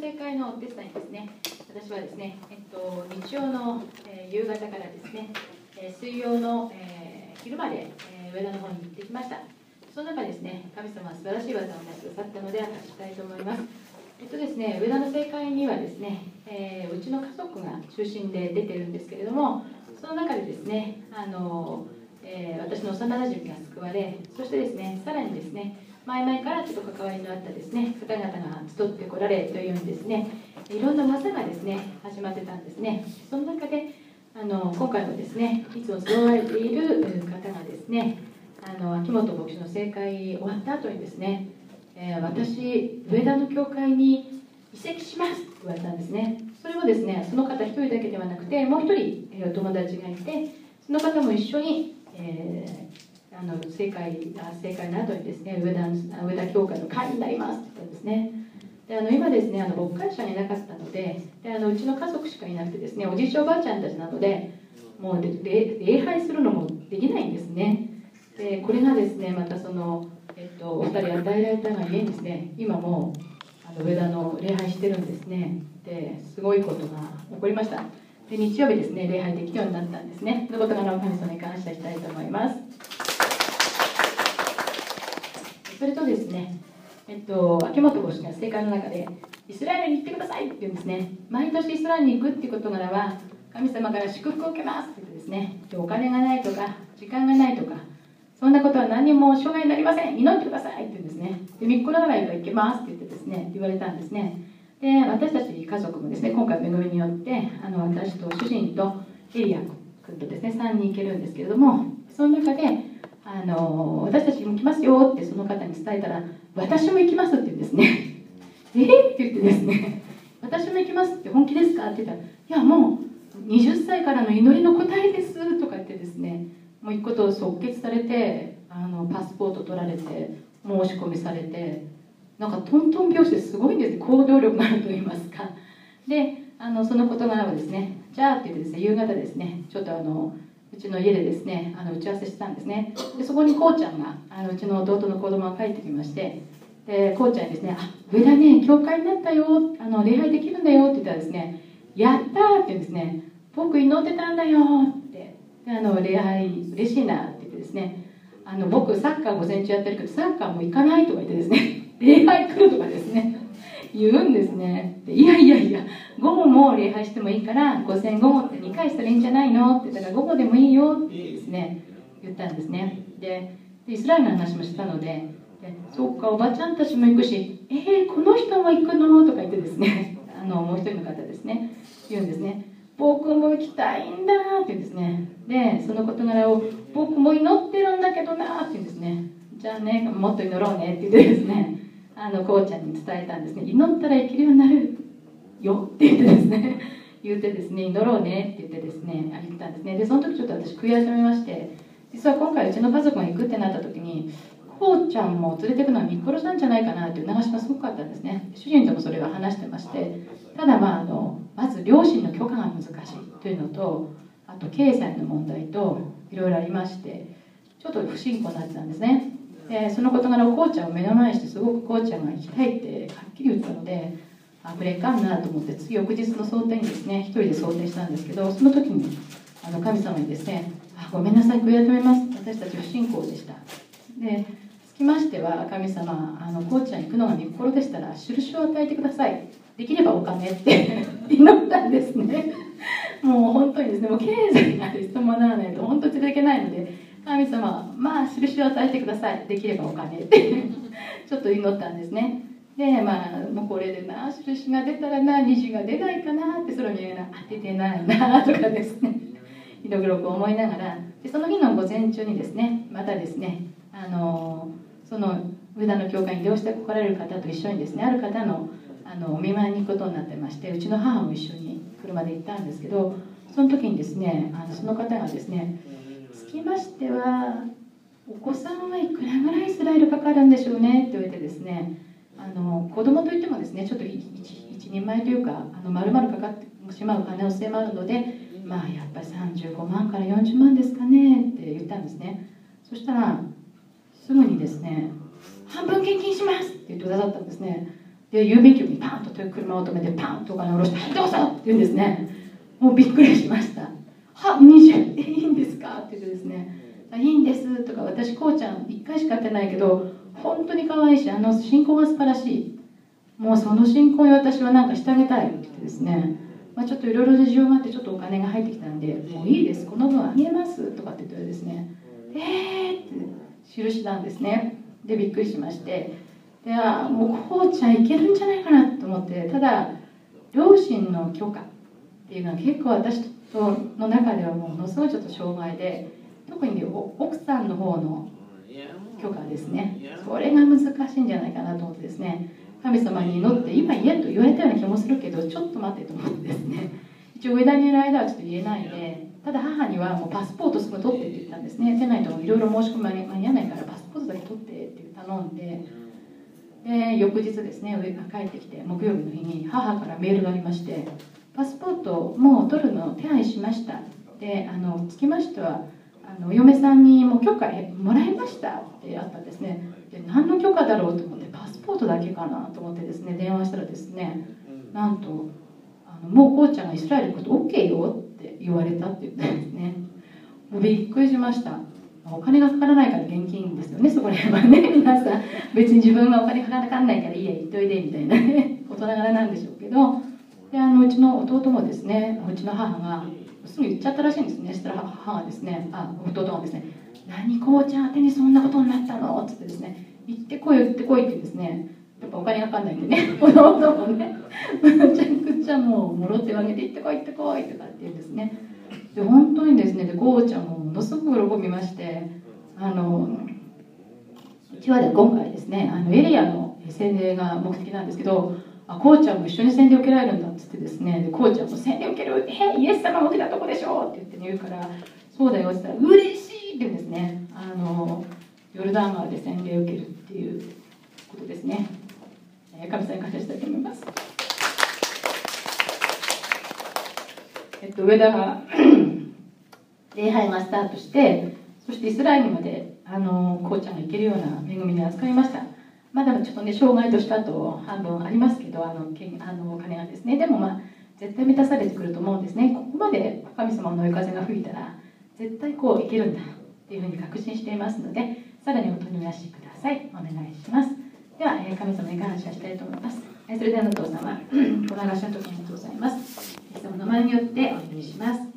聖会のお手伝いですね、私はですね、日曜の、夕方からですね、水曜の、昼まで、上田の方に行ってきました。その中ですね、神様は素晴らしい技をなさくださったので明かしたいと思います。ですね、上田の聖会にはですね、うちの家族が中心で出てるんですけれども、その中でですね、私の幼馴染が救われ、そしてですね、さらにですね、前々からちょっと関わりのあったですね、方々が集ってこられというようにですね、いろんな技がですね、始まってたんですね。その中で今回もですね、いつも集われている方がですね、秋元牧師の聖会終わった後にですね、私、上田の教会に移籍しますと言われたんですね。それもですね、その方一人だけではなくて、もう一人、お友達がいて、その方も一緒に、聖会の後にですね、上田教会の会員になりますって言ったんですね。で今ですね、牧会者がいなかったので、うちの家族しかいなくてですね、おじいちゃんおばあちゃんたちなので、もう礼拝するのもできないんですね。でこれがですね、またその、お二人与えられたがゆえにですね、今も上田の礼拝してるんですね。ですごいことが起こりました。で日曜日ですね、礼拝できるようになったんですね。そのことから神様に感謝したいと思います。それとですね、秋元牧師が聖会の中でイスラエルに行ってくださいって言うんですね。毎年イスラエルに行くっていう事柄は神様から祝福を受けますって言ってですね、でお金がないとか時間がないとかそんなことは何も障害になりません、祈ってくださいって言うんですね。で3日ながら行けますって言ってですね、言われたんですね。で私たち家族もですね、今回恵みによって私と主人とエリア君とですね3人行けるんですけれども、その中で私たちも来ますよってその方に伝えたら、私も行きますって言うんですね。って言ってですね、私も行きますって本気ですかって言ったら、いやもう20歳からの祈りの答えですとか言ってですね、もう行くことを即決されて、パスポート取られて申し込みされて、なんかトントン拍子ですごいんです、行動力があると言いますか。でその事柄をですね、じゃあって言ってですね、夕方ですね、ちょっとうちの家でですね、打ち合わせしてたんですね。でそこにこうちゃんがうちの弟の子供が帰ってきまして、でこうちゃんにですね、上田ね、教会になったよ、礼拝できるんだよって言ったらですね、やったーって言うんですね、僕祈ってたんだよって、で礼拝嬉しいなって言ってですね、僕サッカー午前中やってるけどサッカーも行かないとか言ってですね、礼拝来るとかですね言うんですね。でいやいやいや、午後も礼拝してもいいから午前午後って2回したらいいんじゃないのって言ったら、午後でもいいよってですね言ったんですね。でイスラエルの話もしたので、そうかおばちゃんたちも行くし、この人も行くのとか言ってですねもう一人の方ですね言うんですね。僕も行きたいんだって言うんですね。でその事柄を僕も祈ってるんだけどなって言うんですね。じゃあね、もっと祈ろうねって言ってですね、こうちゃんに伝えたんですね。祈ったら生きるようになるよって言ってですね言ってですね、祈ろうねって言ってですね言ったんですね。でその時ちょっと私悔い改めまして、実は今回うちの家族が行くってなった時に、こうちゃんも連れてくのは見殺しなんじゃないかなっていう流しがすごくあったんですね。主人ともそれは話してまして、ただまず両親の許可が難しいというのと、あと経済の問題といろいろありまして、ちょっと不信仰になってたんですね。でその事柄をこうちゃんを目の前にして、すごくこうちゃんが行きたいってはっきり言ったので、これいかんなと思って、次翌日の想定にですね一人で想定したんですけど、その時に神様にですね、ごめんなさい、悔い改めます、私たち不信仰でした。でつきましては、神様こうちゃん行くのが見心でしたら印を与えてください、できればお金って祈ったんですね。もう本当にですね、もう経済が伴わないと本当に続けないので、神様印を与えてください、できればお金ってちょっと祈ったんですね。でもうこれで印が出たら虹が出ないかなって、それを見ながら出てないなとかですねいろいろ思いながら、でその日の午前中にですね、またですねその上田の教会に移動して来られる方と一緒にですね、ある方のお見舞いに行くことになってまして、うちの母も一緒に車で行ったんですけど、その時にですねその方がですね、つきましてはお子さんはいくらぐらいイスラエルかかるんでしょうねって言われてですね、子供といってもですね、ちょっと一人前というか丸々かかってしまう可能性もあるので、やっぱり35万から40万ですかねって言ったんですね。そしたらすぐにですね、半分献金しますって言ってくださったんですね。 で郵便局にパンと車を止めてパンとお金を下ろして「はいどうぞ!」って言うんですね。もうびっくりしました。は、20円でいいんですかって言ってですね、いいんですとか、私こうちゃん1回しか会ってないけど本当に可愛いし、信仰が素晴らしい、もうその信仰に私はなんかしてあげたいって言ってですね、ちょっといろいろ事情があってちょっとお金が入ってきたんでもういいです、この分あげますとかって言ってですね、って記したんですね。でびっくりしまして、でもうこうちゃんいけるんじゃないかなと思って、ただ両親の許可っていうのは結構私の中ではものすごいちょっと障害で、特に奥さんの方の許可ですね、それが難しいんじゃないかなと思ってですね、神様に祈って今言えと言われたような気もするけどちょっと待ってと思ってですね、一応上田にいる間はちょっと言えないで、ただ母にはもうパスポートすぐ取ってって言ったんですね。でないといろいろ申し込み間に合わないからパスポートだけ取ってって頼んで、翌日ですね、上が帰ってきて木曜日の日に母からメールがありまして、パスポートもう取るの手配しました、でつきましてはお嫁さんにも許可もらいましたってあったんですね。で何の許可だろうと思って、パスポートだけかなと思ってですね電話したらですね、なんともうこうちゃんがイスラエル行くこと OK よって言われたって言ってですね、もうびっくりしました。お金がかからないから現金ですよね、そこら辺はね。皆さん別に自分がお金かからないからいいや行っといでみたいなね大人柄なんでしょうけど、でうちの弟もですね、うちの母がすぐ言っちゃったらしいんですね。そしたら母がですね、弟がですね「何こうちゃん宛てにそんなことになったの?」って言ってですね「行ってこい行ってこい」ってですね、やっぱお金がかかんないんでね、弟もねめちゃくちゃもうもろ手を挙げて「行ってこい行ってこい」とかって言うんですね。で本当にですね、こうちゃんもものすごく喜びまして、うちは今回ですねエリアの洗礼が目的なんですけど、こうちゃんも一緒に洗礼を受けられるんだっつってですね、でこうちゃんも洗礼を受けるイエス様が受けたとこでしょって言うから、そうだよって言ったら嬉しいって言うんですね。ヨルダン川で洗礼を受けるっていうことですね。神様に感謝したいと思います。上田が礼拝がスタートして、そしてイスラエルまでこうちゃんが行けるような恵みに預かりました。まだちょっとね障害としたと半分ありますけど、お金がですね、でも絶対満たされてくると思うんですね。ここまで神様の追い風が吹いたら絶対こういけるんだっていうふうに確信していますので、さらにお取り出しください。お願いします。では神様に感謝したいと思います。それではお父様、この話の時にありがとうございます。イエス様の名前によってお祈りします。